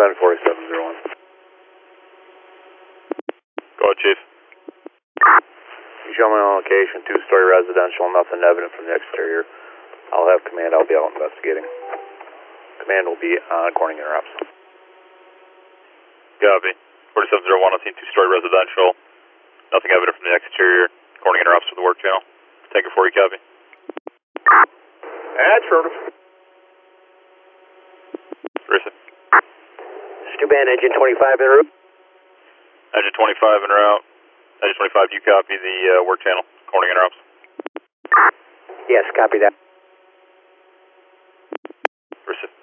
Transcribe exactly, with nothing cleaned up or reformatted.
Bend forty-seven zero one. Go ahead, Chief. You show me on location, two-story residential, nothing evident from the exterior. I'll have command, I'll be out investigating. Command will be on Corning Interrupts. Copy. forty-seven zero one, I've seen two-story residential. Nothing evident from the exterior. Corning Interrupts with the work channel. Take it for you, copy. Affirmative. Receive. Stu-Band, engine twenty-five en route. Engine twenty-five en route. Engine twenty-five, do you copy the uh, work channel? Corning Interrupts. Yes, copy that. Receive.